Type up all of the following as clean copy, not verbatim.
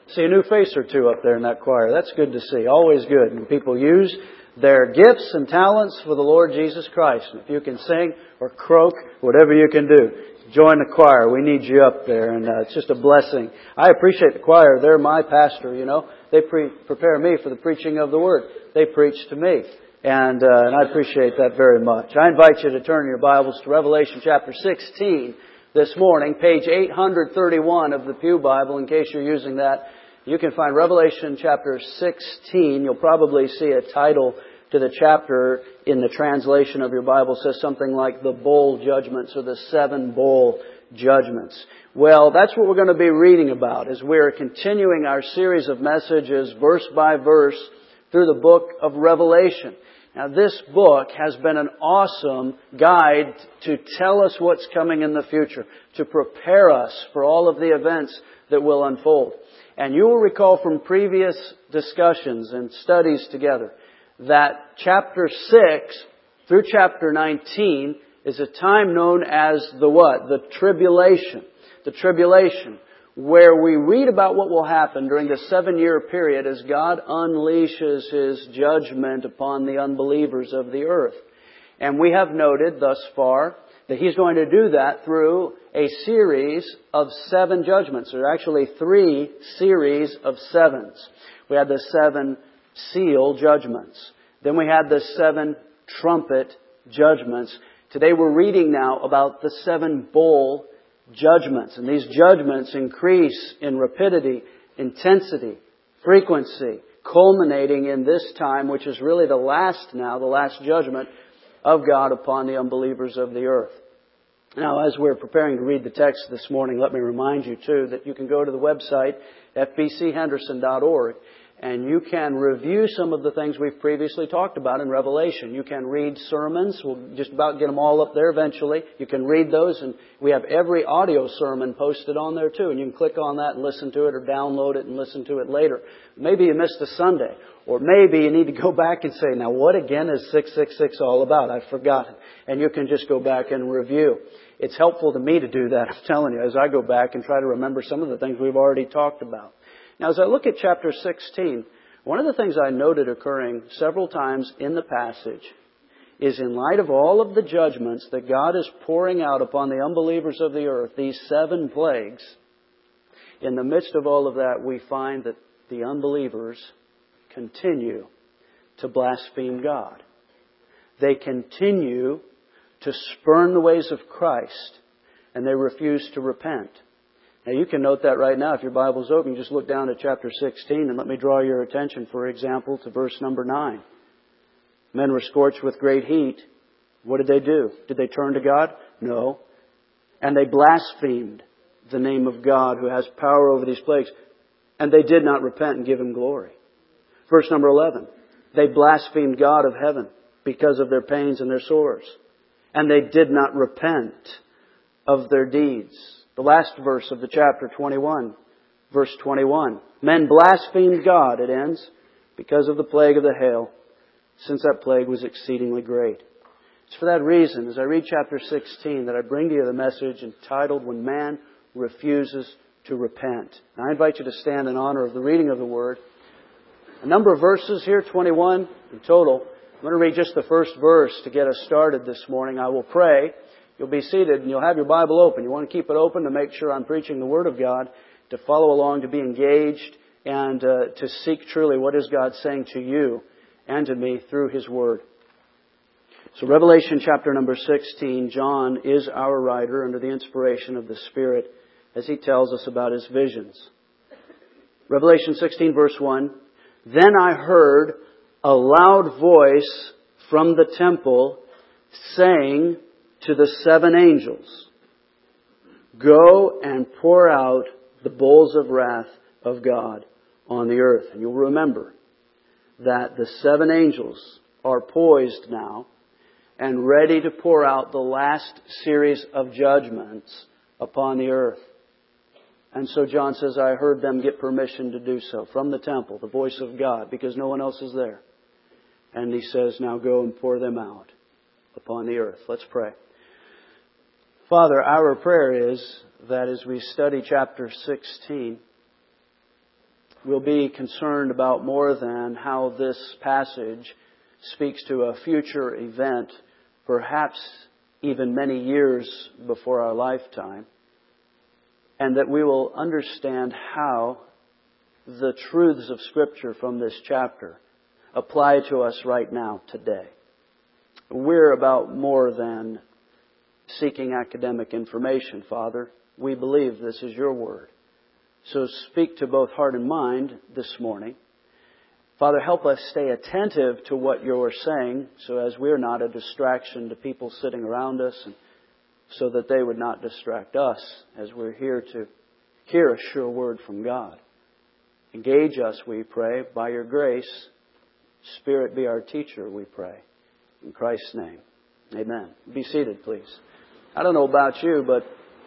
See a new face or two up there in that choir. That's good to see. Always good when people use their gifts and talents for the Lord Jesus Christ. And if you can sing or croak, whatever you can do, join the choir. We need you up there, and it's just a blessing. I appreciate the choir. They're my pastor, you know. They prepare me for the preaching of the Word. They preach to me. And I appreciate that very much. I invite you to turn your Bibles to Revelation chapter 16 this morning, page 831 of the Pew Bible, in case you're using that. You can find Revelation chapter 16. You'll probably see a title to the chapter in the translation of your Bible. It says something like the bowl judgments or the 7 bowl judgments. Well, that's what we're going to be reading about as we're continuing our series of messages verse by verse through the book of Revelation. Now, this book has been an awesome guide to tell us what's coming in the future, to prepare us for all of the events that will unfold. And you will recall from previous discussions and studies together that chapter 6 through chapter 19 is a time known as the what? The tribulation. The tribulation, where we read about what will happen during the 7-year period as God unleashes His judgment upon the unbelievers of the earth. And we have noted thus far that He's going to do that through a series of 7 judgments. There are actually 3 series of 7s. We had the 7 seal judgments. Then we had the 7 trumpet judgments. Today we're reading now about the 7 bowl judgments. And these judgments increase in rapidity, intensity, frequency, culminating in this time, which is really the last judgment of God upon the unbelievers of the earth. Now, as we're preparing to read the text this morning, let me remind you, too, that you can go to the website, fbchenderson.org, and you can review some of the things we've previously talked about in Revelation. You can read sermons. We'll just about get them all up there eventually. You can read those, and we have every audio sermon posted on there, too. And you can click on that and listen to it, or download it and listen to it later. Maybe you missed a Sunday. Or maybe you need to go back and say, now what again is 666 all about? I've forgotten. And you can just go back and review. It's helpful to me to do that, I'm telling you, as I go back and try to remember some of the things we've already talked about. Now, as I look at chapter 16, one of the things I noted occurring several times in the passage is, in light of all of the judgments that God is pouring out upon the unbelievers of the earth, these 7 plagues, in the midst of all of that, we find that the unbelievers continue to blaspheme God. They continue to spurn the ways of Christ, and they refuse to repent. Now, you can note that right now. If your Bible's open, you just look down at chapter 16, and let me draw your attention, for example, to verse number 9. Men were scorched with great heat. What did they do? Did they turn to God? No. And they blasphemed the name of God, who has power over these plagues. And they did not repent and give Him glory. Verse number 11. They blasphemed God of heaven because of their pains and their sores. And they did not repent of their deeds. The last verse of the chapter 21. Verse 21. Men blasphemed God, it ends, because of the plague of the hail, since that plague was exceedingly great. It's for that reason, as I read chapter 16, that I bring to you the message entitled, When Man Refuses to Repent. Now, I invite you to stand in honor of the reading of the Word. A number of verses here, 21 in total. I'm going to read just the first verse to get us started this morning. I will pray. You'll be seated and you'll have your Bible open. You want to keep it open to make sure I'm preaching the Word of God, to follow along, to be engaged, and to seek truly what is God saying to you and to me through His Word. So Revelation chapter number 16, John is our writer under the inspiration of the Spirit as he tells us about his visions. Revelation 16 verse 1, Then I heard a loud voice from the temple saying to the 7 angels, Go and pour out the bowls of wrath of God on the earth. And you'll remember that the 7 angels are poised now and ready to pour out the last series of judgments upon the earth. And so John says, I heard them get permission to do so from the temple, the voice of God, because no one else is there. And he says, now go and pour them out upon the earth. Let's pray. Father, our prayer is that as we study chapter 16, we'll be concerned about more than how this passage speaks to a future event, perhaps even many years before our lifetime, and that we will understand how the truths of Scripture from this chapter apply to us right now, today. We're about more than seeking academic information, Father. We believe this is your word. So speak to both heart and mind this morning. Father, help us stay attentive to what you're saying so as we're not a distraction to people sitting around us, and so that they would not distract us as we're here to hear a sure word from God. Engage us, we pray, by your grace. Spirit be our teacher, we pray. In Christ's name, amen. Be seated, please. I don't know about you, but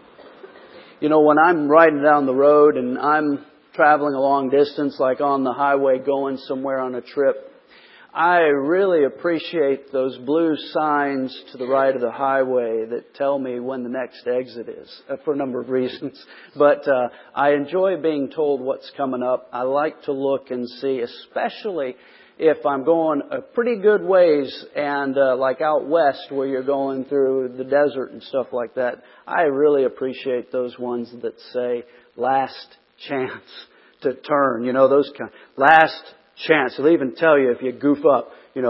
when I'm riding down the road and I'm traveling a long distance, like on the highway going somewhere on a trip, I really appreciate those blue signs to the right of the highway that tell me when the next exit is, for a number of reasons. But I enjoy being told what's coming up. I like to look and see, especially if I'm going a pretty good ways and like out west where you're going through the desert and stuff like that. I really appreciate those ones that say last chance to turn. Those kind. Last chance. They'll even tell you if you goof up,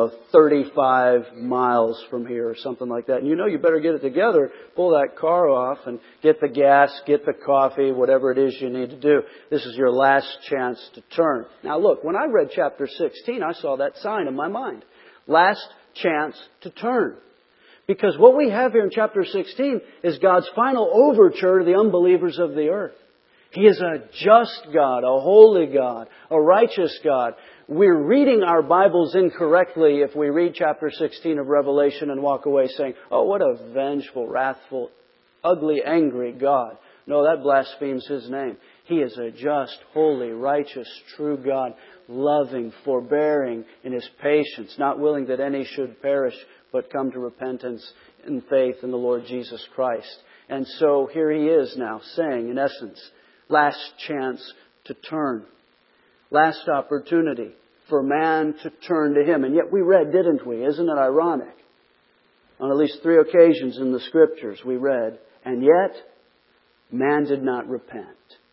35 miles from here or something like that. And you better get it together, pull that car off and get the gas, get the coffee, whatever it is you need to do. This is your last chance to turn. Now look, when I read chapter 16, I saw that sign in my mind. Last chance to turn. Because what we have here in chapter 16 is God's final overture to the unbelievers of the earth. He is a just God, a holy God, a righteous God. We're reading our Bibles incorrectly if we read chapter 16 of Revelation and walk away saying, oh, what a vengeful, wrathful, ugly, angry God. No, that blasphemes His name. He is a just, holy, righteous, true God, loving, forbearing in His patience, not willing that any should perish, but come to repentance and faith in the Lord Jesus Christ. And so here He is now saying, in essence, last chance to turn. Last opportunity for man to turn to Him. And yet we read, didn't we? Isn't it ironic? On at least 3 occasions in the Scriptures we read, and yet man did not repent.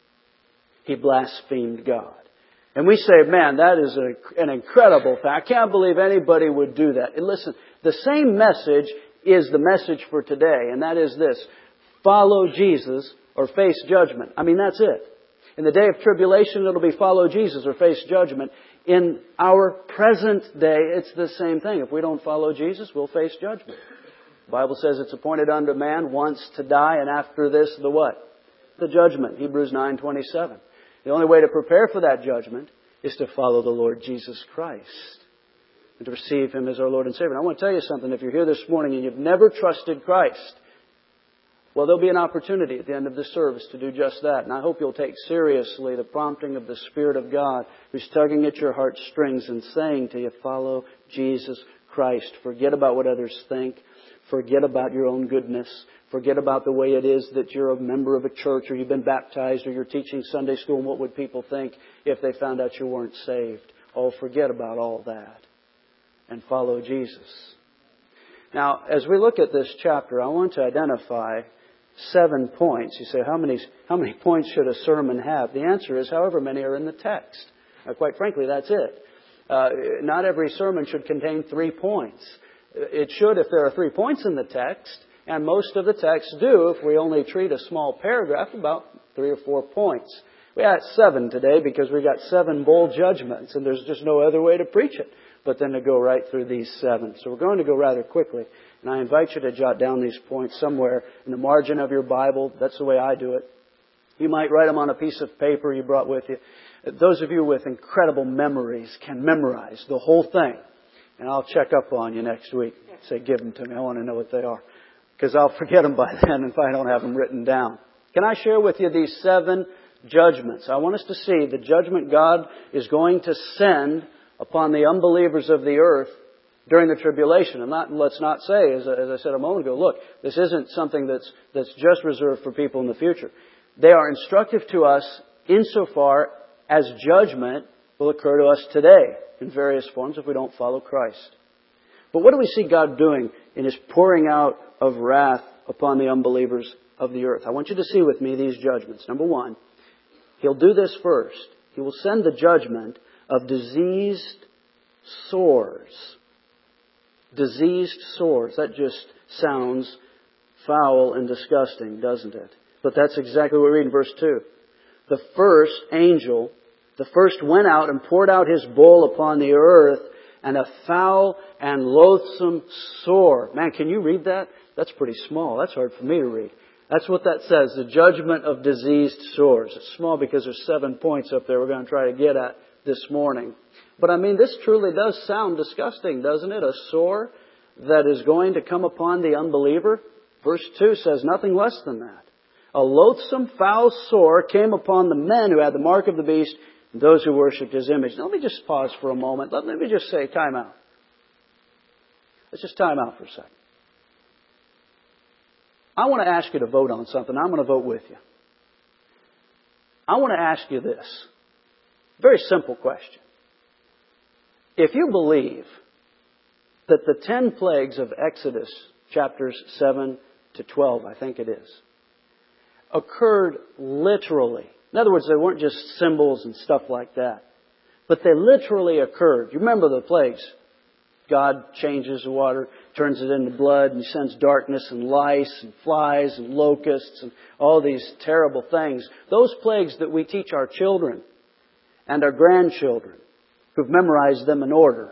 He blasphemed God. And we say, man, that is an incredible fact. I can't believe anybody would do that. And listen, the same message is the message for today, and that is this: follow Jesus or face judgment. That's it. In the day of tribulation, it'll be follow Jesus or face judgment. In our present day, it's the same thing. If we don't follow Jesus, we'll face judgment. The Bible says it's appointed unto man once to die, and after this, the what? The judgment. Hebrews 9:27. The only way to prepare for that judgment is to follow the Lord Jesus Christ and to receive Him as our Lord and Savior. And I want to tell you something. If you're here this morning and you've never trusted Christ, well, there'll be an opportunity at the end of this service to do just that. And I hope you'll take seriously the prompting of the Spirit of God who's tugging at your heartstrings and saying to you, follow Jesus Christ. Forget about what others think. Forget about your own goodness. Forget about the way it is that you're a member of a church or you've been baptized or you're teaching Sunday school and what would people think if they found out you weren't saved. Oh, forget about all that and follow Jesus. Now, as we look at this chapter, I want to identify 7 points. You say, how many points should a sermon have? The answer is however many are in the text. Now, quite frankly, that's it. Not every sermon should contain 3 points. It should if there are 3 points in the text, and most of the texts do if we only treat a small paragraph, about 3 or 4 points. We got 7 today because we got 7 bold judgments, and there's just no other way to preach it but then to go right through these 7. So we're going to go rather quickly. And I invite you to jot down these points somewhere in the margin of your Bible. That's the way I do it. You might write them on a piece of paper you brought with you. Those of you with incredible memories can memorize the whole thing. And I'll check up on you next week. Say, give them to me. I want to know what they are. Because I'll forget them by then if I don't have them written down. Can I share with you these 7 judgments? I want us to see the judgment God is going to send upon the unbelievers of the earth during the tribulation. And let's not say, as I said a moment ago, look, this isn't something that's just reserved for people in the future. They are instructive to us insofar as judgment will occur to us today in various forms if we don't follow Christ. But what do we see God doing in His pouring out of wrath upon the unbelievers of the earth? I want you to see with me these judgments. Number one, He'll do this first. He will send the judgment of diseased sores. Diseased sores. That just sounds foul and disgusting, doesn't it? But that's exactly what we read in verse 2. The first angel, the first went out and poured out his bowl upon the earth, and a foul and loathsome sore. Man, can you read that? That's pretty small. That's hard for me to read. That's what that says, the judgment of diseased sores. It's small because there's 7 points up there we're going to try to get at this morning. But I mean, this truly does sound disgusting, doesn't it? A sore that is going to come upon the unbeliever. Verse 2 says nothing less than that. A loathsome, foul sore came upon the men who had the mark of the beast and those who worshipped his image. Now, let me just pause for a moment. Let me just say, time out. Let's just time out for a second. I want to ask you to vote on something. I'm going to vote with you. I want to ask you this. Very simple question. If you believe that the 10 plagues of Exodus, chapters 7 to 12, I think it is, occurred literally. In other words, they weren't just symbols and stuff like that. But they literally occurred. You remember the plagues. God changes the water, turns it into blood, and He sends darkness and lice and flies and locusts and all these terrible things. Those plagues that we teach our children and our grandchildren who've memorized them in order,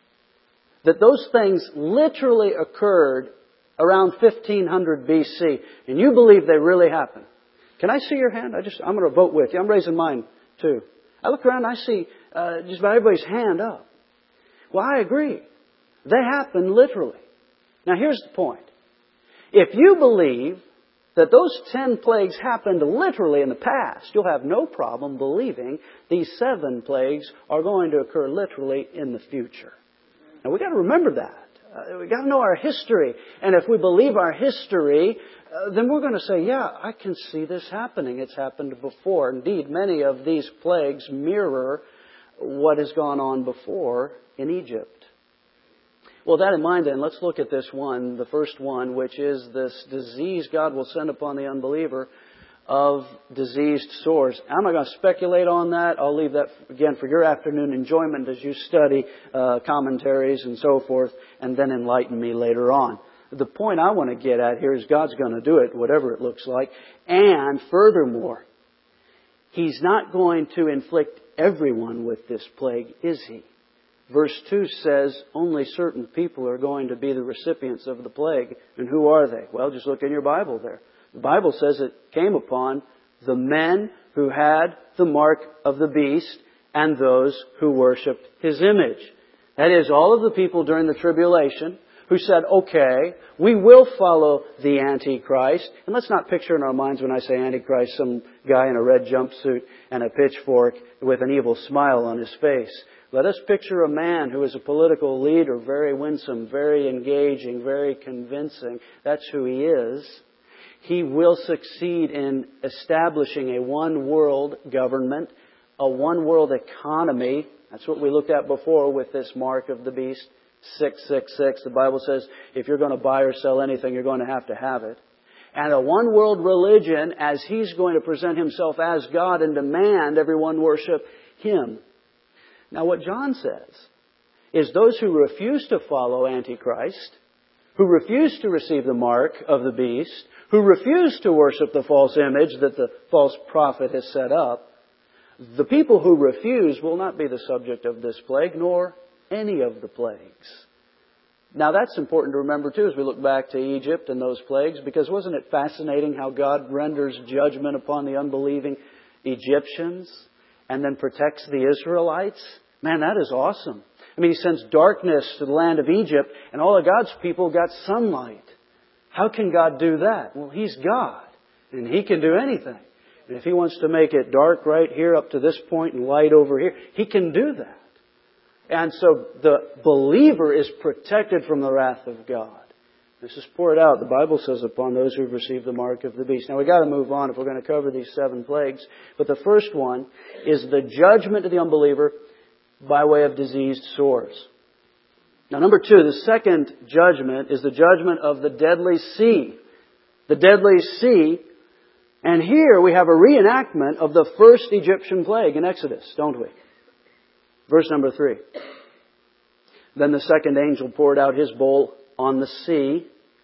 that those things literally occurred around 1500 BC. And you believe they really happened. Can I see your hand? I'm going to vote with you. I'm raising mine too. I look around and I see just about everybody's hand up. Well, I agree. They happened literally. Now here's the point. If you believe that those 10 plagues happened literally in the past, you'll have no problem believing these 7 plagues are going to occur literally in the future. Now we've got to remember that. We've got to know our history. And if we believe our history, then we're going to say, yeah, I can see this happening. It's happened before. Indeed, many of these plagues mirror what has gone on before in Egypt. Well, with that in mind then, let's look at this one, the first one, which is this disease God will send upon the unbeliever of diseased sores. I'm not going to speculate on that. I'll leave that, again, for your afternoon enjoyment as you study commentaries and so forth, and then enlighten me later on. The point I want to get at here is God's going to do it, whatever it looks like. And furthermore, He's not going to inflict everyone with this plague, is He? Verse 2 says only certain people are going to be the recipients of the plague. And who are they? Well, just look in your Bible there. The Bible says it came upon the men who had the mark of the beast and those who worshipped his image. That is, all of the people during the tribulation who said, okay, we will follow the Antichrist. And let's not picture in our minds when I say Antichrist some guy in a red jumpsuit and a pitchfork with an evil smile on his face. Let us picture a man who is a political leader, very winsome, very engaging, very convincing. That's who he is. He will succeed in establishing a one-world government, a one-world economy. That's what we looked at before with this mark of the beast, 666. The Bible says if you're going to buy or sell anything, you're going to have it. And a one-world religion, as He's going to present Himself as God and demand everyone worship Him. Now what John says is those who refuse to follow Antichrist, who refuse to receive the mark of the beast, who refuse to worship the false image that the false prophet has set up, the people who refuse will not be the subject of this plague, nor any of the plagues. Now that's important to remember too as we look back to Egypt and those plagues, because wasn't it fascinating how God renders judgment upon the unbelieving Egyptians and then protects the Israelites? Man, that is awesome. I mean, He sends darkness to the land of Egypt and all of God's people got sunlight. How can God do that? Well, He's God and He can do anything. And if He wants to make it dark right here up to this point and light over here, He can do that. And so the believer is protected from the wrath of God. This is poured out, the Bible says, upon those who have received the mark of the beast. Now we've got to move on if we're going to cover these 7 plagues. But the first one is the judgment to the unbeliever by way of diseased sores. Now, number two, the second judgment is the judgment of the deadly sea. The deadly sea. And here we have a reenactment of the first Egyptian plague in Exodus, don't we? Verse number 3. Then the second angel poured out his bowl on the sea,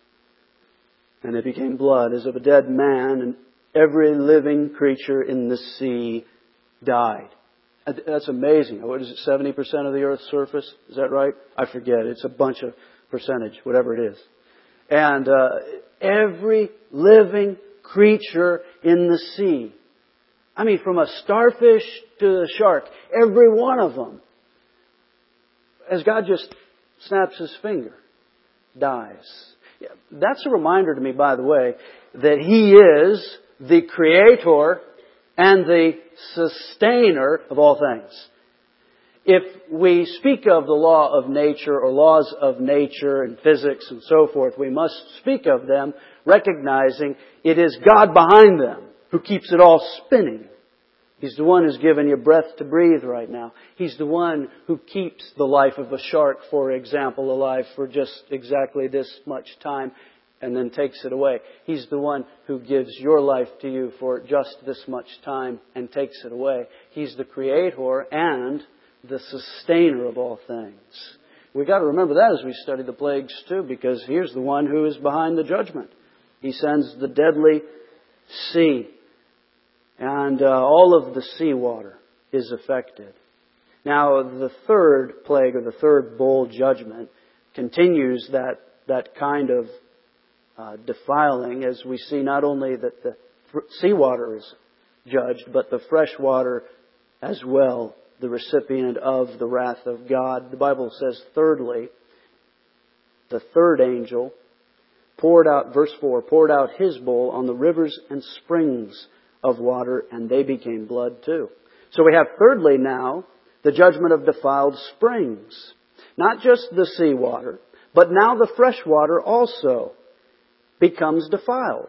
and it became blood as of a dead man, and every living creature in the sea died. That's amazing. What is it, 70% of the earth's surface? Is that right? I forget. It's a bunch of percentage, whatever it is. And every living creature in the sea. I mean, from a starfish to the shark, every one of them, as God just snaps His finger, dies. Yeah, that's a reminder to me, by the way, that He is the Creator and the Sustainer of all things. If we speak of the law of nature or laws of nature and physics and so forth, we must speak of them recognizing it is God behind them who keeps it all spinning. He's the one who's given you breath to breathe right now. He's the one who keeps the life of a shark, for example, alive for just exactly this much time and then takes it away. He's the one who gives your life to you for just this much time and takes it away. He's the Creator and the Sustainer of all things. We've got to remember that as we study the plagues too, because here's the one who is behind the judgment. He sends the deadly sea, and all of the seawater is affected. Now, the third plague, or the third bowl judgment, continues that kind of defiling, as we see not only that the seawater is judged, but the fresh water as well, the recipient of the wrath of God. The Bible says, thirdly, the third angel poured out, verse 4, poured out his bowl on the rivers and springs of water, and they became blood too. So we have thirdly now the judgment of defiled springs. Not just the seawater, but now the fresh water also becomes defiled,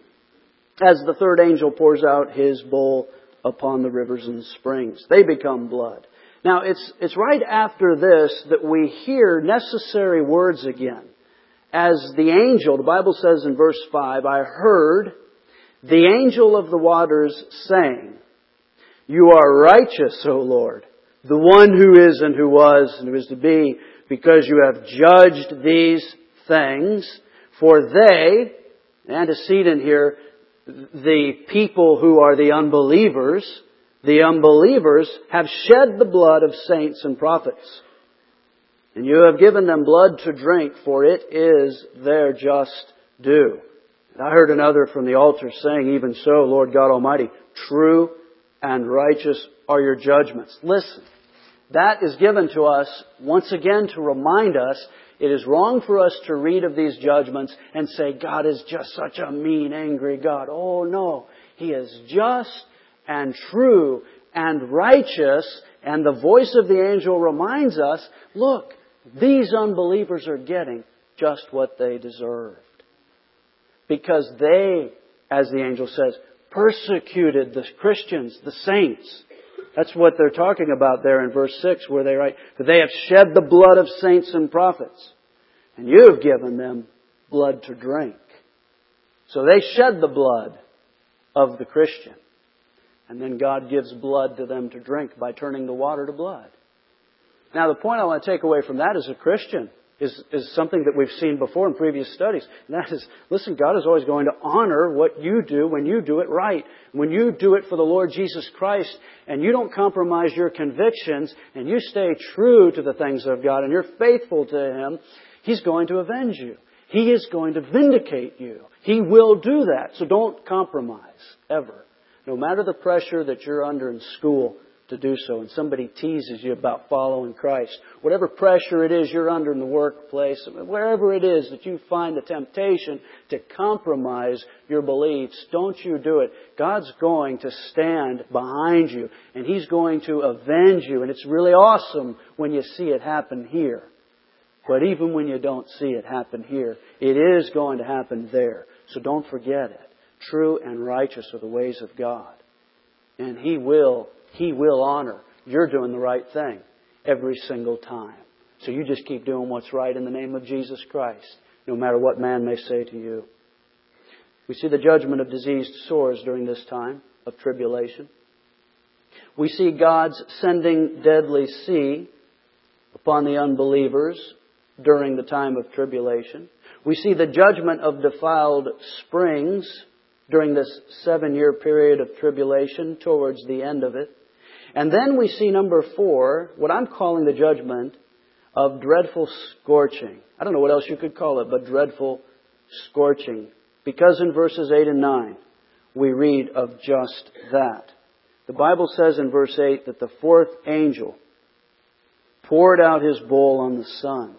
as the third angel pours out his bowl upon the rivers and springs. They become blood. Now, it's right after this that we hear necessary words again. As the angel, the Bible says in verse 5, I heard the angel of the waters saying, You are righteous, O Lord, the one who is and who was and who is to be, because you have judged these things. For they, antecedent here, the people who are the unbelievers have shed the blood of saints and prophets. And you have given them blood to drink, for it is their just due. And I heard another from the altar saying, Even so, Lord God Almighty, true and righteous are your judgments. Listen, that is given to us once again to remind us it is wrong for us to read of these judgments and say, God is just such a mean, angry God. Oh no, He is just and true and righteous. And the voice of the angel reminds us, look, these unbelievers are getting just what they deserved. Because they, as the angel says, persecuted the Christians, the saints. That's what they're talking about there in verse 6, where they write, For they have shed the blood of saints and prophets, and you have given them blood to drink. So they shed the blood of the Christian. And then God gives blood to them to drink by turning the water to blood. Now, the point I want to take away from that as a Christian is something that we've seen before in previous studies. And that is, listen, God is always going to honor what you do when you do it right. When you do it for the Lord Jesus Christ and you don't compromise your convictions and you stay true to the things of God and you're faithful to Him, He's going to avenge you. He is going to vindicate you. He will do that. So don't compromise, ever. No matter the pressure that you're under in school to do so, and somebody teases you about following Christ, whatever pressure it is you're under in the workplace, wherever it is that you find the temptation to compromise your beliefs, don't you do it. God's going to stand behind you, and He's going to avenge you, and it's really awesome when you see it happen here. But even when you don't see it happen here, it is going to happen there. So don't forget it. True and righteous are the ways of God. And He will He will honor. You're doing the right thing every single time. So you just keep doing what's right in the name of Jesus Christ, no matter what man may say to you. We see the judgment of diseased sores during this time of tribulation. We see God's sending deadly sea upon the unbelievers during the time of tribulation. We see the judgment of defiled springs during this 7-year period of tribulation towards the end of it. And then we see number 4, what I'm calling the judgment of dreadful scorching. I don't know what else you could call it, but dreadful scorching. Because in verses 8 and 9, we read of just that. The Bible says in verse 8 that the 4th angel poured out his bowl on the sun.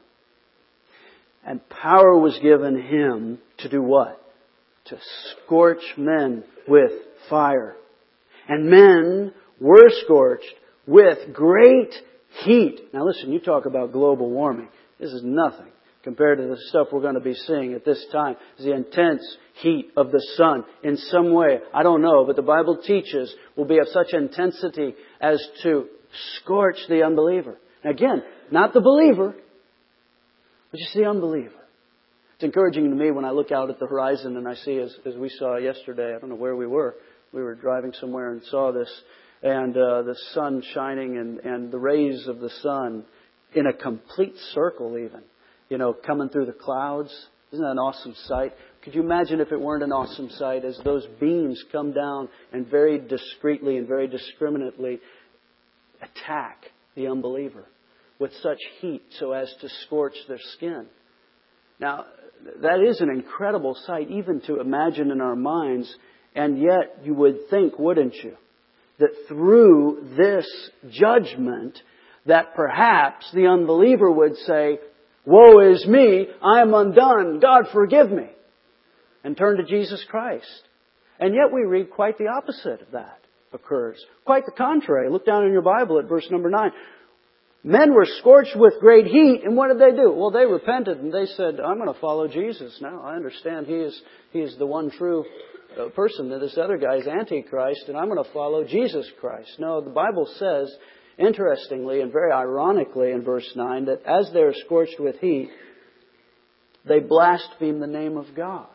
And power was given him to do what? To scorch men with fire. And men were scorched with great heat. Now listen, you talk about global warming. This is nothing compared to the stuff we're going to be seeing at this time. The intense heat of the sun in some way, I don't know, but the Bible teaches will be of such intensity as to scorch the unbeliever. Again, not the believer, but just the unbeliever. It's encouraging to me when I look out at the horizon and I see, as we saw yesterday, I don't know where we were driving somewhere and saw this, and the sun shining and the rays of the sun in a complete circle even, coming through the clouds. Isn't that an awesome sight? Could you imagine if it weren't an awesome sight as those beams come down and very discreetly and very discriminately attack the unbeliever with such heat so as to scorch their skin? Now, that is an incredible sight even to imagine in our minds, and yet you would think, wouldn't you, that through this judgment that perhaps the unbeliever would say, "Woe is me, I am undone, God forgive me," and turn to Jesus Christ. And yet we read quite the opposite of that occurs. Quite the contrary. Look down in your Bible at verse number 9. Men were scorched with great heat, and what did they do? Well, they repented and they said, "I'm going to follow Jesus now. I understand He is the one true person. That this other guy is Antichrist, and I'm going to follow Jesus Christ." No, the Bible says, interestingly and very ironically in verse 9, that as they're scorched with heat, they blaspheme the name of God.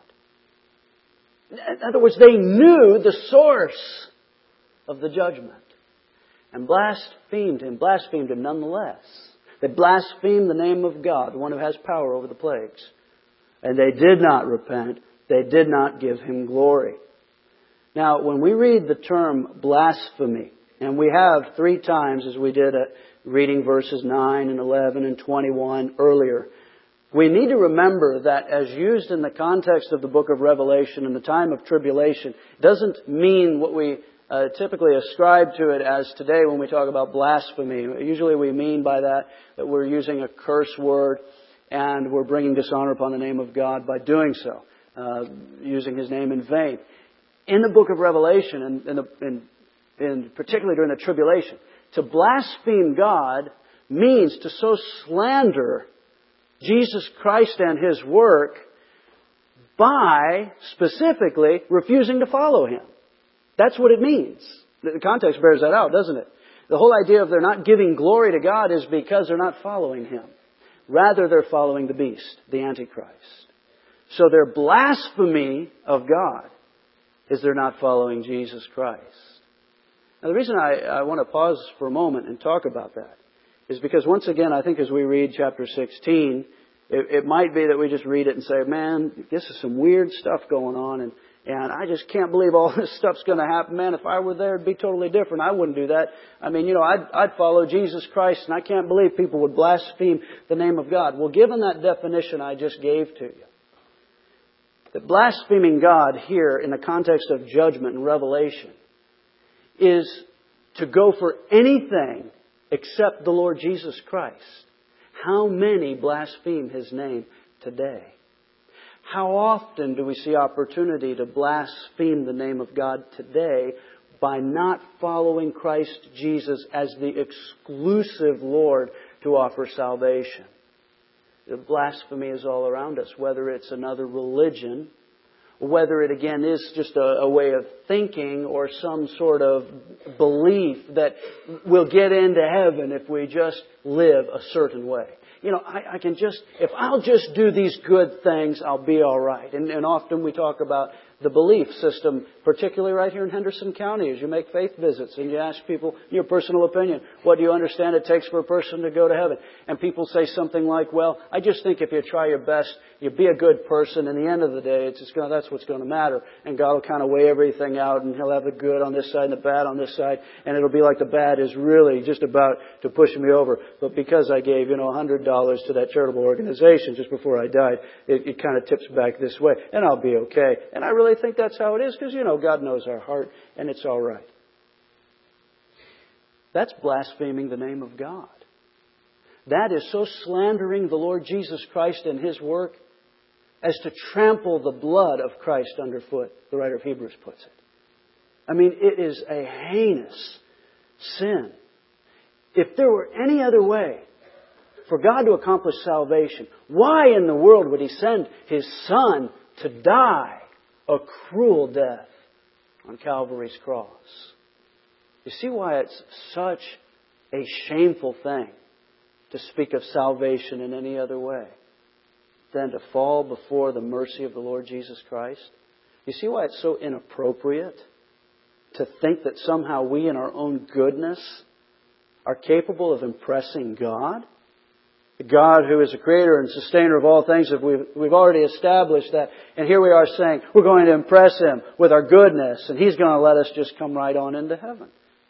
In other words, they knew the source of the judgment and blasphemed Him nonetheless. They blasphemed the name of God, the one who has power over the plagues. And they did not repent. They did not give Him glory. Now, when we read the term blasphemy, and we have 3 times, as we did at reading verses 9 and 11 and 21 earlier, we need to remember that as used in the context of the book of Revelation in the time of tribulation, doesn't mean what we typically ascribe to it as today when we talk about blasphemy. Usually we mean by that we're using a curse word and we're bringing dishonor upon the name of God by doing so, using His name in vain. In the book of Revelation, and particularly during the tribulation, to blaspheme God means to so slander Jesus Christ and His work by specifically refusing to follow Him. That's what it means. The context bears that out, doesn't it? The whole idea of they're not giving glory to God is because they're not following Him. Rather, they're following the beast, the Antichrist. So their blasphemy of God is they're not following Jesus Christ. Now, the reason I want to pause for a moment and talk about that is because, once again, I think as we read chapter 16, it might be that we just read it and say, "Man, this is some weird stuff going on, and I just can't believe all this stuff's going to happen. Man, if I were there, it'd be totally different. I wouldn't do that. I mean, I'd follow Jesus Christ, and I can't believe people would blaspheme the name of God." Well, given that definition I just gave to you, that blaspheming God here in the context of judgment and revelation is to go for anything except the Lord Jesus Christ. How many blaspheme His name today? How often do we see opportunity to blaspheme the name of God today by not following Christ Jesus as the exclusive Lord to offer salvation? The blasphemy is all around us, whether it's another religion whether it again is just a way of thinking or some sort of belief that we'll get into heaven if we just live a certain way. I can just, if I'll just do these good things, I'll be all right. And often we talk about the belief system, particularly right here in Henderson County, as you make faith visits and you ask people your personal opinion, what do you understand it takes for a person to go to heaven? And people say something like, well, I just think if you try your best, you be a good person. In the end of the day, that's what's going to matter. And God will kind of weigh everything out, and He'll have the good on this side and the bad on this side. And it'll be like the bad is really just about to push me over. But because I gave, $100 to that charitable organization just before I died, it kind of tips back this way. And I'll be okay. And I really think that's how it is because, God knows our heart and it's all right. That's blaspheming the name of God. That is so slandering the Lord Jesus Christ and His work as to trample the blood of Christ underfoot, the writer of Hebrews puts it. I mean, it is a heinous sin. If there were any other way for God to accomplish salvation, why in the world would He send His Son to die a cruel death on Calvary's cross? You see why it's such a shameful thing to speak of salvation in any other way than to fall before the mercy of the Lord Jesus Christ? You see why it's so inappropriate to think that somehow we in our own goodness are capable of impressing God? The God who is the creator and sustainer of all things, we've already established that. And here we are saying we're going to impress Him with our goodness and He's going to let us just come right on into heaven.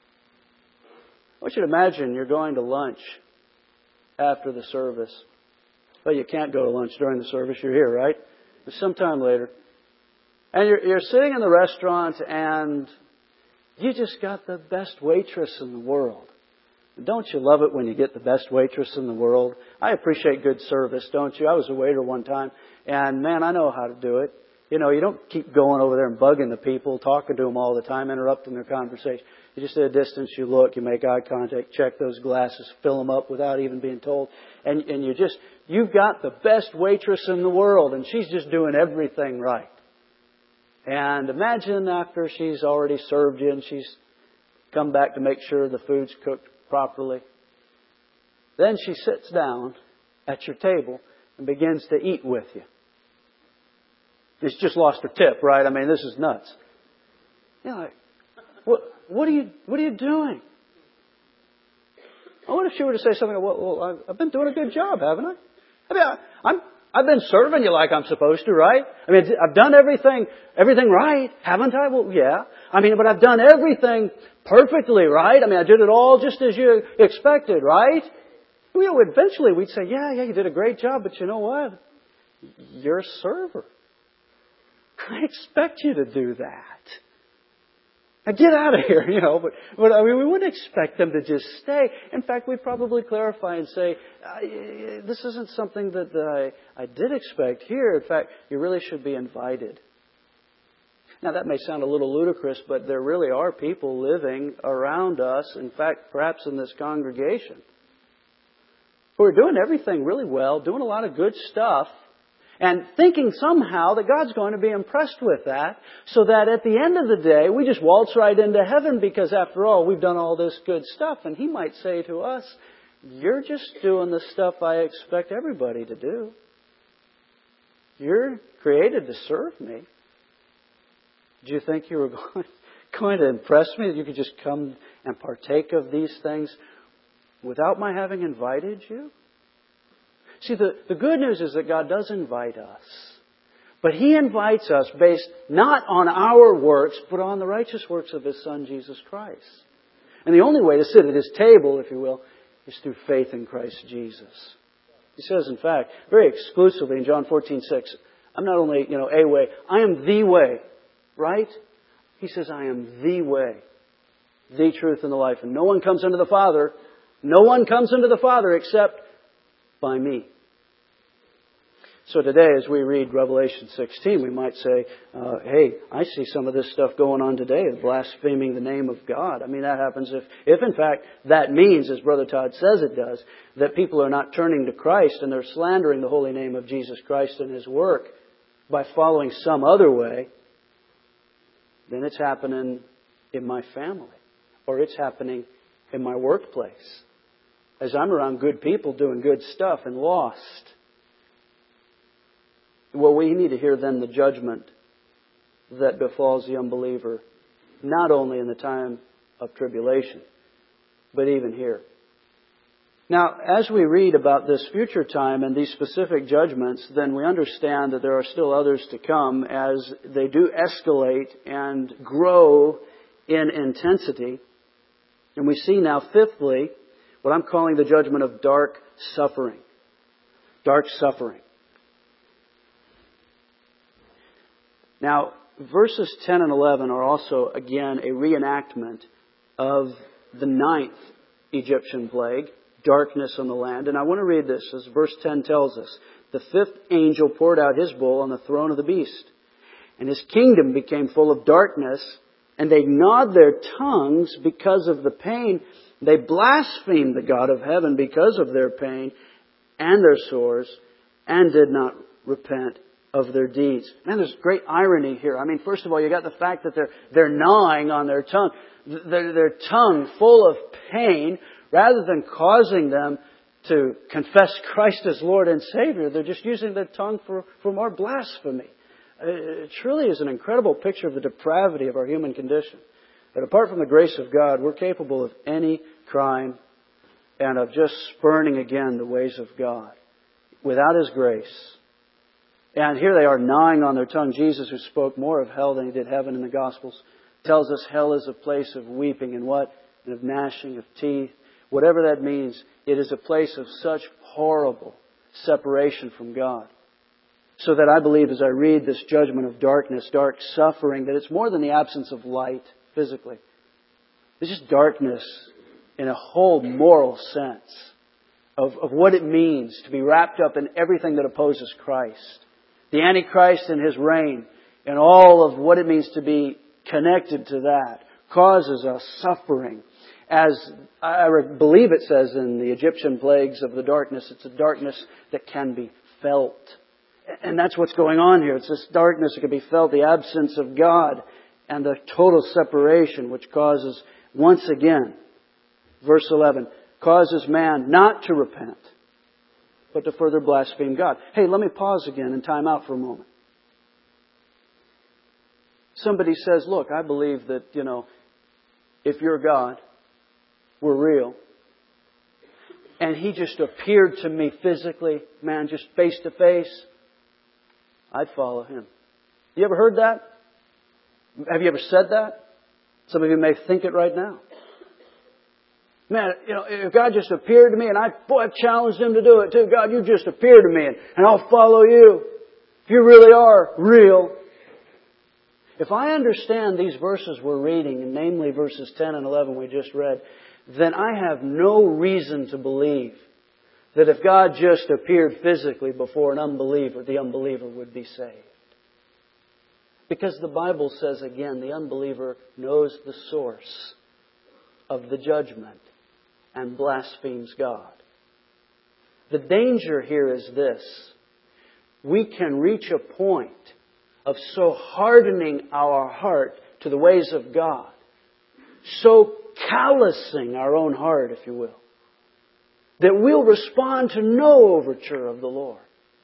I want you to imagine you're going to lunch after the service. Well, you can't go to lunch during the service. You're here, right? But sometime later. And you're sitting in the restaurant and you just got the best waitress in the world. Don't you love it when you get the best waitress in the world? I appreciate good service, don't you? I was a waiter one time, and man, I know how to do it. You don't keep going over there and bugging the people, talking to them all the time, interrupting their conversation. You just at a distance, you look, you make eye contact, check those glasses, fill them up without even being told. And you've got the best waitress in the world, and she's just doing everything right. And imagine after she's already served you and she's come back to make sure the food's cooked properly. Then she sits down at your table and begins to eat with you. She's just lost her tip, right? I mean, this is nuts. Like, what are you doing? I wonder if she were to say something like, well, I've been doing a good job, haven't I? I mean, I've been serving you like I'm supposed to, right? I mean, I've done everything right, haven't I? Well, yeah. I mean, but I've done everything perfectly, right? I mean, I did it all just as you expected, right? Eventually we'd say, yeah, you did a great job, but you know what? You're a server. I expect you to do that. Now get out of here, But I mean, we wouldn't expect them to just stay. In fact, we'd probably clarify and say, this isn't something that I did expect here. In fact, you really should be invited. Now, that may sound a little ludicrous, but there really are people living around us, in fact, perhaps in this congregation, who are doing everything really well, doing a lot of good stuff, and thinking somehow that God's going to be impressed with that, so that at the end of the day, we just waltz right into heaven because, after all, we've done all this good stuff. And He might say to us, you're just doing the stuff I expect everybody to do. You're created to serve me. Do you think you were going to impress me, that you could just come and partake of these things without my having invited you? See, the good news is that God does invite us. But He invites us based not on our works, but on the righteous works of His Son, Jesus Christ. And the only way to sit at His table, if you will, is through faith in Christ Jesus. He says, in fact, very exclusively in John 14:6, I'm not only, a way, I am the way. Right? He says, I am the way, the truth, and the life. And no one comes unto the Father except by me. So today, as we read Revelation 16, we might say, hey, I see some of this stuff going on today, blaspheming the name of God. I mean, that happens if in fact that means, as Brother Todd says it does, that people are not turning to Christ and they're slandering the holy name of Jesus Christ and His work. by following some other way, then it's happening in my family, or it's happening in my workplace, as I'm around good people doing good stuff and lost. Well, we need to hear then the judgment that befalls the unbeliever, not only in the time of tribulation, but even here. Now, as we read about this future time and these specific judgments, then we understand that there are still others to come as they do escalate and grow in intensity. And we see now, fifthly, what I'm calling the judgment of dark suffering. Dark suffering. Now, verses 10 and 11 are also, again, a reenactment of the 9th Egyptian plague, darkness on the land. And I want to read this as verse 10 tells us. The 5th angel poured out his bowl on the throne of the beast, and his kingdom became full of darkness, and they gnawed their tongues because of the pain. They blasphemed the God of heaven because of their pain and their sores, and did not repent of their deeds. Man, there's great irony here. I mean, first of all, you got the fact that they're gnawing on their tongue. Their tongue full of pain, rather than causing them to confess Christ as Lord and Savior, they're just using their tongue for more blasphemy. It truly is an incredible picture of the depravity of our human condition. That apart from the grace of God, we're capable of any crime and of just spurning again the ways of God without His grace. And here they are gnawing on their tongue. Jesus, who spoke more of hell than He did heaven in the Gospels, tells us hell is a place of weeping and what? And of gnashing of teeth. Whatever that means, it is a place of such horrible separation from God. So that I believe as I read this judgment of darkness, dark suffering, that it's more than the absence of light physically. It's just darkness in a whole moral sense of what it means to be wrapped up in everything that opposes Christ. The Antichrist and his reign and all of what it means to be connected to that causes us suffering. As I believe it says in the Egyptian plagues of the darkness, it's a darkness that can be felt. And that's what's going on here. It's this darkness that can be felt, the absence of God and the total separation, which causes, once again, verse 11, causes man not to repent, but to further blaspheme God. Hey, let me pause again and time out for a moment. Somebody says, look, I believe that, if you're God, we're real, and He just appeared to me physically, man, just face to face, I'd follow Him. You ever heard that? Have you ever said that? Some of you may think it right now. Man, if God just appeared to me, and I've challenged Him to do it too. God, you just appear to me, and I'll follow you. If you really are real. If I understand these verses we're reading, and namely verses 10 and 11 we just read, then I have no reason to believe that if God just appeared physically before an unbeliever, the unbeliever would be saved. Because the Bible says again, the unbeliever knows the source of the judgment and blasphemes God. The danger here is this. We can reach a point of so hardening our heart to the ways of God, so callousing our own heart, if you will, that we'll respond to no overture of the Lord.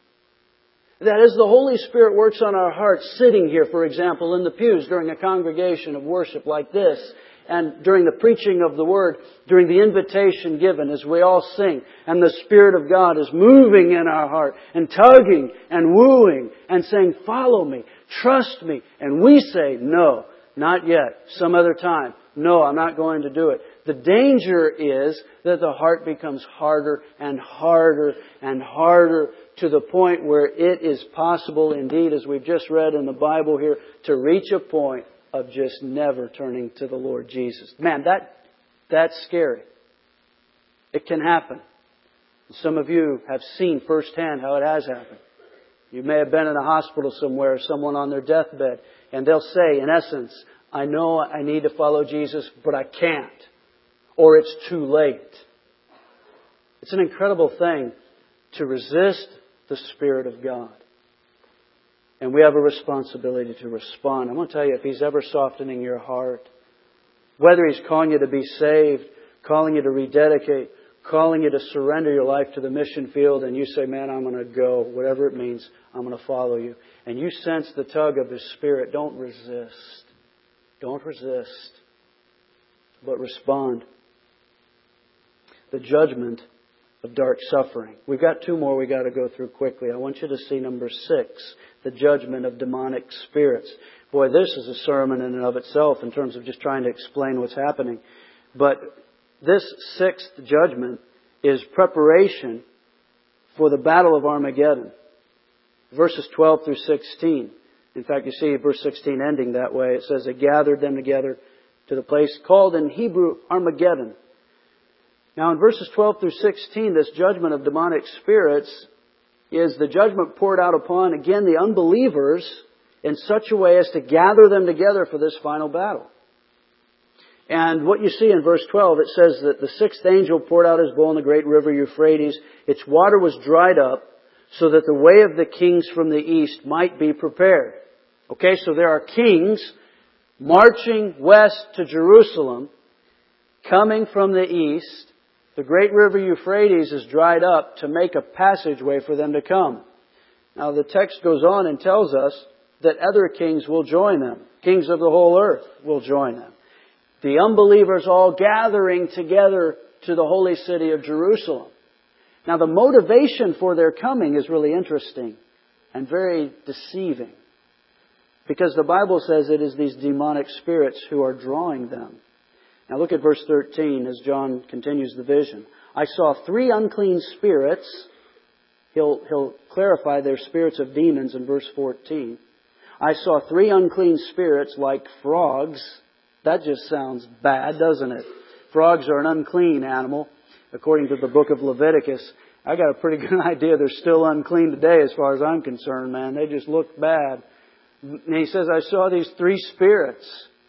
That as the Holy Spirit works on our hearts, sitting here, for example, in the pews during a congregation of worship like this, and during the preaching of the Word, during the invitation given as we all sing, and the Spirit of God is moving in our heart, and tugging, and wooing, and saying, follow me, trust me, and we say, no, not yet, some other time. No, I'm not going to do it. The danger is that the heart becomes harder and harder and harder to the point where it is possible, indeed, as we've just read in the Bible here, to reach a point of just never turning to the Lord Jesus. Man, that's scary. It can happen. Some of you have seen firsthand how it has happened. You may have been in a hospital somewhere, someone on their deathbed, and they'll say, in essence, I know I need to follow Jesus, but I can't. Or it's too late. It's an incredible thing to resist the Spirit of God. And we have a responsibility to respond. I want to tell you, if He's ever softening your heart, whether He's calling you to be saved, calling you to rededicate, calling you to surrender your life to the mission field, and you say, man, I'm going to go, whatever it means, I'm going to follow you. And you sense the tug of His Spirit, don't resist. Don't resist, but respond. The judgment of dark suffering. We've got two more we've got to go through quickly. I want you to see number 6, the judgment of demonic spirits. Boy, this is a sermon in and of itself in terms of just trying to explain what's happening. But this 6th judgment is preparation for the battle of Armageddon. Verses 12 through 16. In fact, you see verse 16 ending that way. It says, they gathered them together to the place called in Hebrew Armageddon. Now in verses 12 through 16, this judgment of demonic spirits is the judgment poured out upon, again, the unbelievers in such a way as to gather them together for this final battle. And what you see in verse 12, it says that the 6th angel poured out his bowl in the great river Euphrates. Its water was dried up so that the way of the kings from the east might be prepared. Okay, so there are kings marching west to Jerusalem, coming from the east. The great river Euphrates is dried up to make a passageway for them to come. Now the text goes on and tells us that other kings will join them. Kings of the whole earth will join them. The unbelievers all gathering together to the holy city of Jerusalem. Now the motivation for their coming is really interesting and very deceiving. Because the Bible says it is these demonic spirits who are drawing them. Now look at verse 13 as John continues the vision. I saw 3 unclean spirits. He'll clarify they're spirits of demons in verse 14. I saw 3 unclean spirits like frogs. That just sounds bad, doesn't it? Frogs are an unclean animal, according to the book of Leviticus. I got a pretty good idea they're still unclean today as far as I'm concerned, man. They just look bad. And he says, I saw these 3 spirits,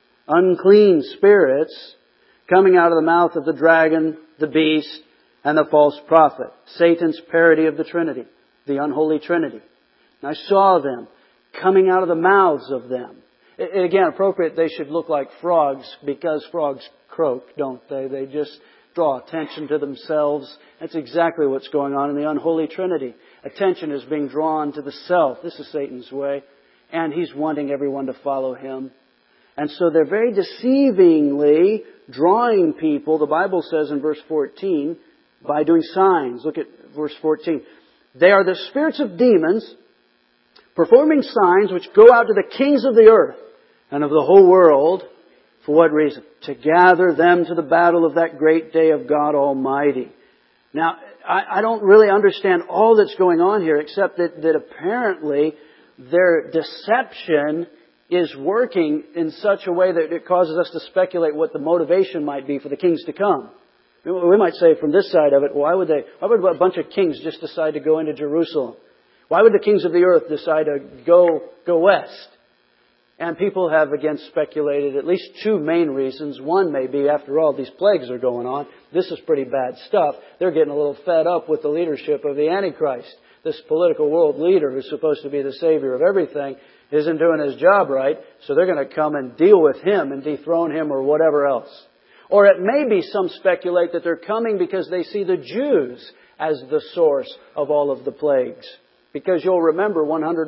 unclean spirits, coming out of the mouth of the dragon, the beast, and the false prophet. Satan's parody of the Trinity, the unholy Trinity. And I saw them coming out of the mouths of them. And again, appropriate, they should look like frogs because frogs croak, don't they? They just draw attention to themselves. That's exactly what's going on in the unholy Trinity. Attention is being drawn to the self. This is Satan's way. And he's wanting everyone to follow him. And so they're very deceivingly drawing people, the Bible says in verse 14, by doing signs. Look at verse 14. They are the spirits of demons performing signs which go out to the kings of the earth and of the whole world. For what reason? To gather them to the battle of that great day of God Almighty. Now, I don't really understand all that's going on here except that apparently their deception is working in such a way that it causes us to speculate what the motivation might be for the kings to come. We might say from this side of it, why would a bunch of kings just decide to go into Jerusalem? Why would the kings of the earth decide to go west? And people have again speculated at least 2 main reasons. One may be, after all, these plagues are going on. This is pretty bad stuff. They're getting a little fed up with the leadership of the Antichrist. This political world leader who's supposed to be the savior of everything isn't doing his job right, so they're going to come and deal with him and dethrone him or whatever else. Or it may be some speculate that they're coming because they see the Jews as the source of all of the plagues. Because you'll remember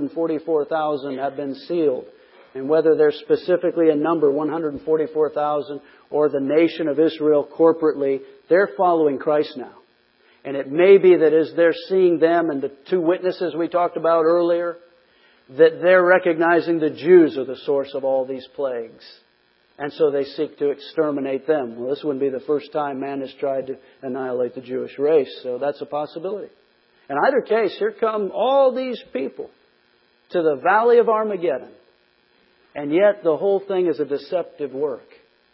144,000 have been sealed. And whether they're specifically in number 144,000 or the nation of Israel corporately, they're following Christ now. And it may be that as they're seeing them and the 2 witnesses we talked about earlier, that they're recognizing the Jews are the source of all these plagues. And so they seek to exterminate them. Well, this wouldn't be the first time man has tried to annihilate the Jewish race, so that's a possibility. In either case, here come all these people to the valley of Armageddon. And yet the whole thing is a deceptive work,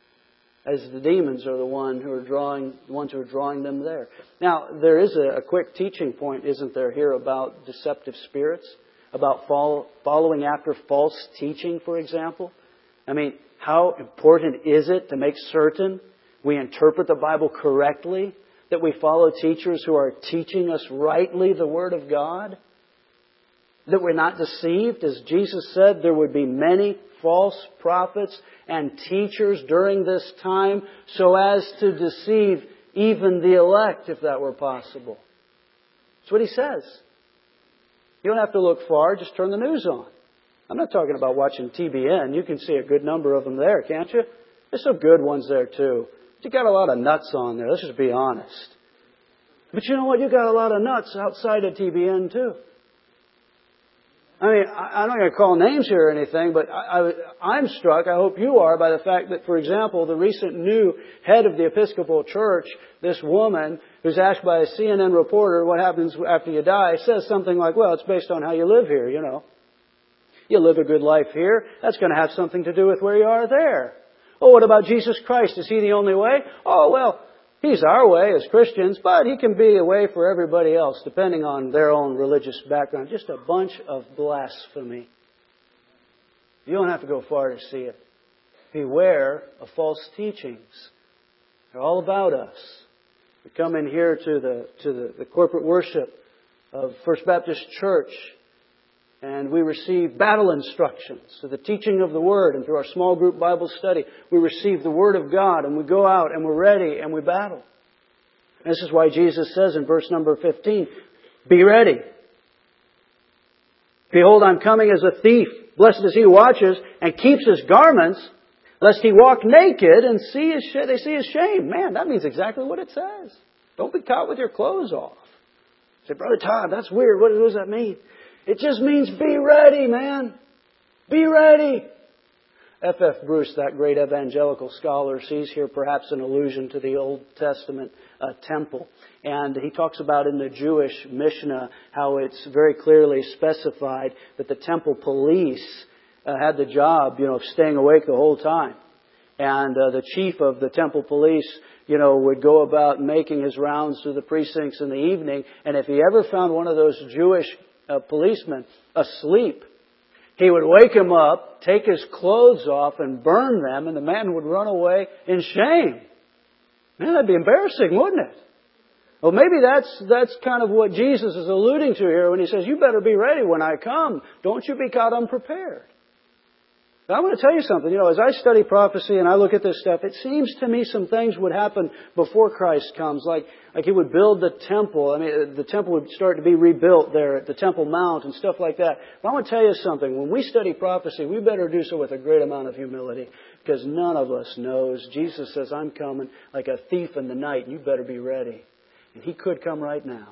as the demons are the ones who are drawing them there. Now, there is a quick teaching point, isn't there, here about deceptive spirits? About following after false teaching, for example? I mean, how important is it to make certain we interpret the Bible correctly? That we follow teachers who are teaching us rightly the Word of God? That we're not deceived. As Jesus said, there would be many false prophets and teachers during this time so as to deceive even the elect, if that were possible. That's what He says. You don't have to look far, just turn the news on. I'm not talking about watching TBN. You can see a good number of them there, can't you? There's some good ones there too. But you got a lot of nuts on there, let's just be honest. But you know what? You got a lot of nuts outside of TBN too. I mean, I'm not going to call names here or anything, but I'm struck, I hope you are, by the fact that, for example, the recent new head of the Episcopal Church, this woman who's asked by a CNN reporter what happens after you die, says something like, well, it's based on how you live here, you know. You live a good life here, that's going to have something to do with where you are there. Oh, what about Jesus Christ? Is He the only way? Oh, well, He's our way as Christians, but He can be a way for everybody else, depending on their own religious background. Just a bunch of blasphemy. You don't have to go far to see it. Beware of false teachings. They're all about us. We come in here to the corporate worship of First Baptist Church, and we receive battle instructions. So the teaching of the Word, and through our small group Bible study, we receive the Word of God, and we go out and we're ready and we battle. And this is why Jesus says in verse number 15, be ready. Behold, I'm coming as a thief. Blessed is he who watches and keeps his garments, lest he walk naked and they see his shame. Man, that means exactly what it says. Don't be caught with your clothes off. Say, Brother Todd, that's weird. What does that mean? It just means be ready, man. Be ready. F.F. Bruce, that great evangelical scholar, sees here perhaps an allusion to the Old Testament temple. And he talks about in the Jewish Mishnah how it's very clearly specified that the temple police had the job, of staying awake the whole time. And the chief of the temple police, would go about making his rounds through the precincts in the evening. And if he ever found one of those Jewish policemen asleep, he would wake him up, take his clothes off and burn them, and the man would run away in shame. Man, that'd be embarrassing, wouldn't it? Well, maybe that's kind of what Jesus is alluding to here when He says, you better be ready when I come. Don't you be caught unprepared. But I want to tell you something. As I study prophecy and I look at this stuff, it seems to me some things would happen before Christ comes. Like He would build the temple. I mean, the temple would start to be rebuilt there at the Temple Mount and stuff like that. But I want to tell you something. When we study prophecy, we better do so with a great amount of humility, because none of us knows. Jesus says, I'm coming like a thief in the night, and you better be ready. And He could come right now.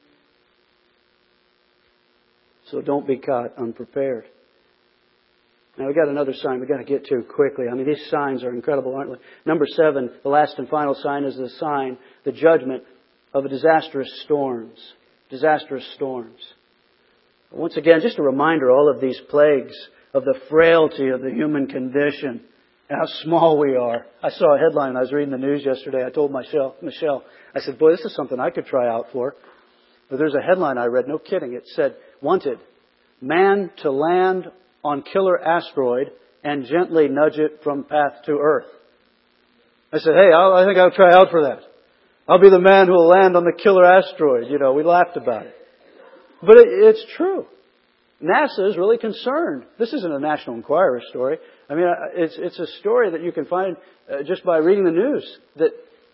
So don't be caught unprepared. Now, we've got another sign we've got to get to quickly. I mean, these signs are incredible, aren't they? Number 7, the last and final sign, is the sign, the judgment of a disastrous storms. Disastrous storms. Once again, just a reminder, all of these plagues, of the frailty of the human condition, and how small we are. I saw a headline when I was reading the news yesterday. I told Michelle, I said, boy, this is something I could try out for. But there's a headline I read, no kidding. It said, wanted, man to land on killer asteroid and gently nudge it from path to Earth. I said, hey, I think I'll try out for that. I'll be the man who will land on the killer asteroid. We laughed about it. But it's true. NASA is really concerned. This isn't a National Enquirer story. I mean, it's a story that you can find just by reading the news, that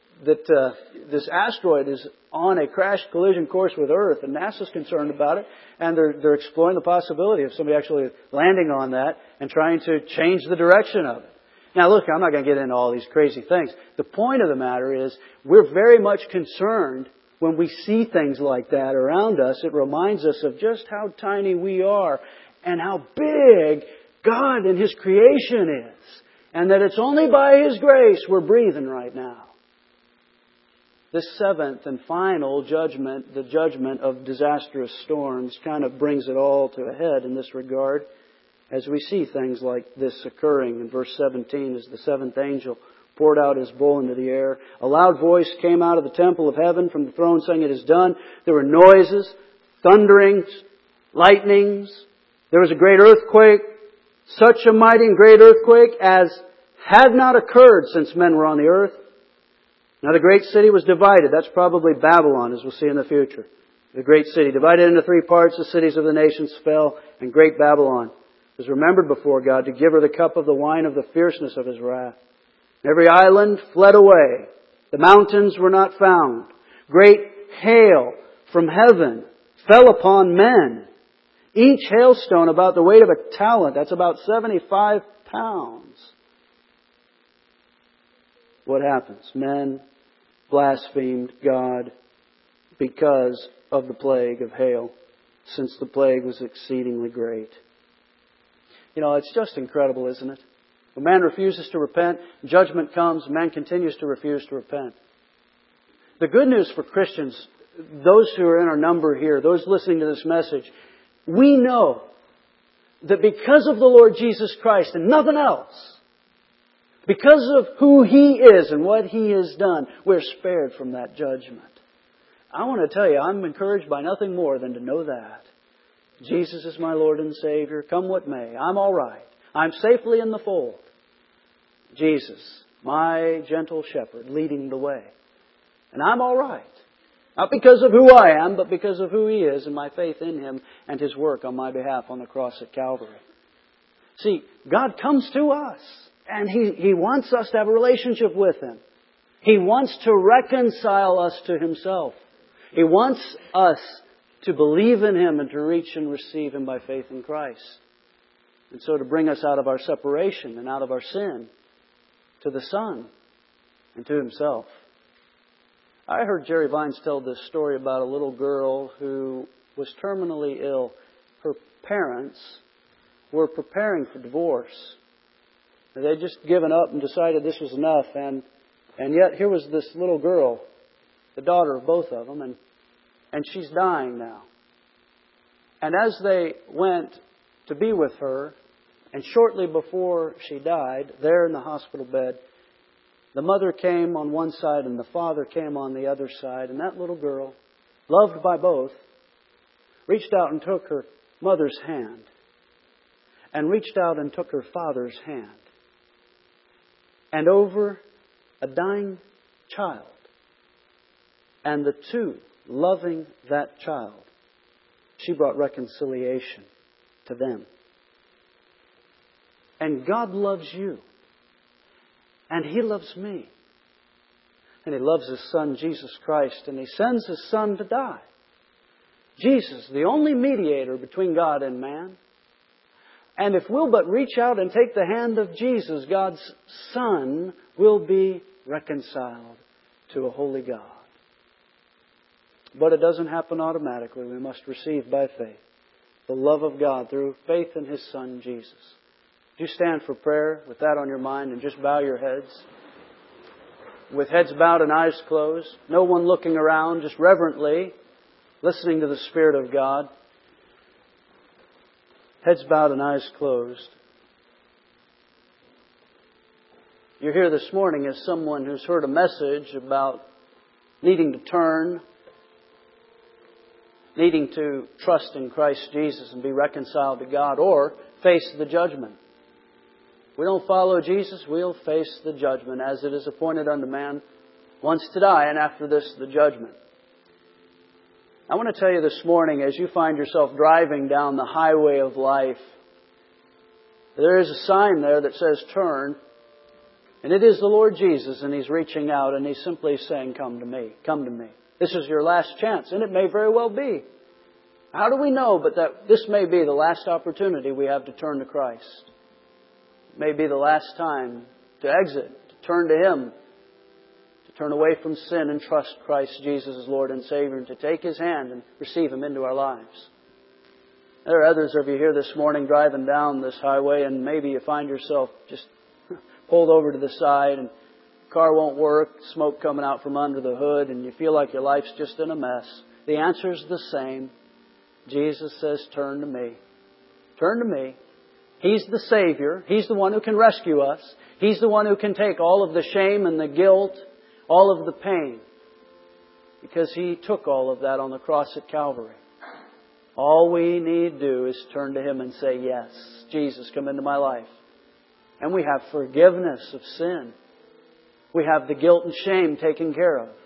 this asteroid is on a crash collision course with Earth, and NASA's concerned about it, and they're exploring the possibility of somebody actually landing on that and trying to change the direction of it. Now look, I'm not going to get into all these crazy things. The point of the matter is, we're very much concerned when we see things like that around us. It reminds us of just how tiny we are and how big God and His creation is, and that it's only by His grace we're breathing right now. This 7th and final judgment, the judgment of disastrous storms, kind of brings it all to a head in this regard, as we see things like this occurring. In verse 17, as the 7th angel poured out his bowl into the air, a loud voice came out of the temple of heaven from the throne saying, it is done. There were noises, thunderings, lightnings. There was a great earthquake, such a mighty and great earthquake as had not occurred since men were on the earth. Now the great city was divided. That's probably Babylon, as we'll see in the future. The great city, divided into three parts, the cities of the nations fell, and great Babylon was remembered before God to give her the cup of the wine of the fierceness of His wrath. Every island fled away. The mountains were not found. Great hail from heaven fell upon men. Each hailstone about the weight of a talent. That's about 75 pounds. What happens? Men blasphemed God because of the plague of hail, since the plague was exceedingly great. You know, it's just incredible, isn't it? When man refuses to repent, judgment comes, man continues to refuse to repent. The good news for Christians, those who are in our number here, those listening to this message, we know that because of the Lord Jesus Christ and nothing else, because of who He is and what He has done, we're spared from that judgment. I want to tell you, I'm encouraged by nothing more than to know that. Jesus is my Lord and Savior. Come what may, I'm all right. I'm safely in the fold. Jesus, my gentle shepherd, leading the way. And I'm all right. Not because of who I am, but because of who He is and my faith in Him and His work on my behalf on the cross at Calvary. See, God comes to us and He wants us to have a relationship with Him. He wants to reconcile us to Himself. He wants us to believe in Him and to reach and receive Him by faith in Christ. And so to bring us out of our separation and out of our sin to the Son and to Himself. I heard Jerry Vines tell this story about a little girl who was terminally ill. Her parents were preparing for divorce. They'd just given up and decided this was enough. And yet here was this little girl, the daughter of both of them, and she's dying now. And as they went to be with her, and shortly before she died, there in the hospital bed, the mother came on one side and the father came on the other side. And that little girl, loved by both, reached out and took her mother's hand. And reached out and took her father's hand. And over a dying child. And the two loving that child, she brought reconciliation to them. And God loves you. And He loves me. And He loves His Son, Jesus Christ. And He sends His Son to die. Jesus, the only mediator between God and man. And if we'll but reach out and take the hand of Jesus, God's Son will be reconciled to a holy God. But it doesn't happen automatically. We must receive by faith the love of God through faith in His Son, Jesus. Would you stand for prayer with that on your mind and just bow your heads? With heads bowed and eyes closed. No one looking around, just reverently listening to the Spirit of God. Heads bowed and eyes closed. You're here this morning as someone who's heard a message about needing to turn, needing to trust in Christ Jesus and be reconciled to God, or face the judgment. We don't follow Jesus, we'll face the judgment, as it is appointed unto man once to die, and after this the judgment. I want to tell you this morning, as you find yourself driving down the highway of life, there is a sign there that says turn, and it is the Lord Jesus, and He's reaching out and He's simply saying, come to me, come to me. This is your last chance, and it may very well be. How do we know but that this may be the last opportunity we have to turn to Christ? It may be the last time to exit, to turn to Him, to turn away from sin and trust Christ Jesus as Lord and Savior, and to take His hand and receive Him into our lives. There are others of you here this morning driving down this highway, and maybe you find yourself just pulled over to the side and the car won't work, smoke coming out from under the hood, and you feel like your life's just in a mess. The answer is the same. Jesus says, turn to me. Turn to me. He's the Savior. He's the one who can rescue us. He's the one who can take all of the shame and the guilt, all of the pain, because He took all of that on the cross at Calvary. All we need to do is turn to Him and say, yes, Jesus, come into my life. And we have forgiveness of sin. We have the guilt and shame taken care of.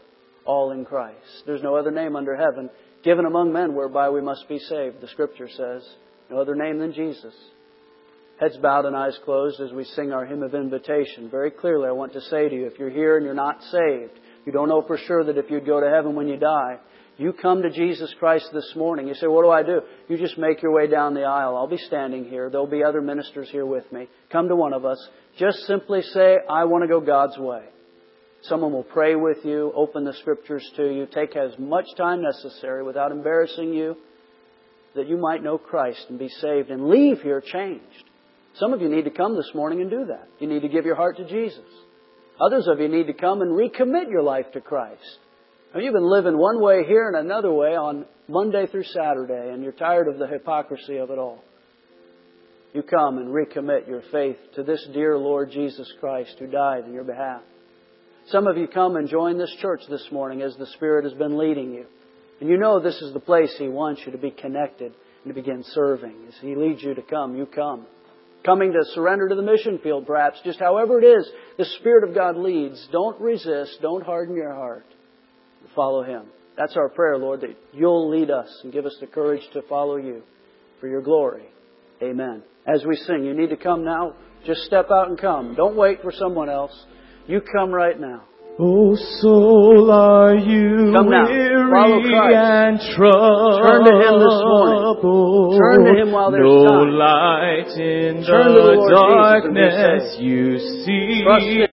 all in Christ. There's no other name under heaven given among men whereby we must be saved, the Scripture says. No other name than Jesus. Heads bowed and eyes closed as we sing our hymn of invitation. Very clearly, I want to say to you, if you're here and you're not saved, you don't know for sure that if you'd go to heaven when you die, you come to Jesus Christ this morning. You say, what do? You just make your way down the aisle. I'll be standing here. There'll be other ministers here with me. Come to one of us. Just simply say, I want to go God's way. Someone will pray with you, open the Scriptures to you, take as much time necessary without embarrassing you, that you might know Christ and be saved and leave here changed. Some of you need to come this morning and do that. You need to give your heart to Jesus. Others of you need to come and recommit your life to Christ. Now, you've been living one way here and another way on Monday through Saturday, and you're tired of the hypocrisy of it all. You come and recommit your faith to this dear Lord Jesus Christ who died in your behalf. Some of you come and join this church this morning as the Spirit has been leading you. And you know this is the place He wants you to be connected and to begin serving. As He leads you to come, you come. Coming to surrender to the mission field, perhaps. Just however it is, the Spirit of God leads. Don't resist. Don't harden your heart. Follow Him. That's our prayer, Lord, that You'll lead us and give us the courage to follow You for Your glory. Amen. As we sing, you need to come now. Just step out and come. Don't wait for someone else. You come right now. Oh, soul, are you weary and troubled? Turn to Him this morning. Turn to Him while there's time. No light in the darkness you see.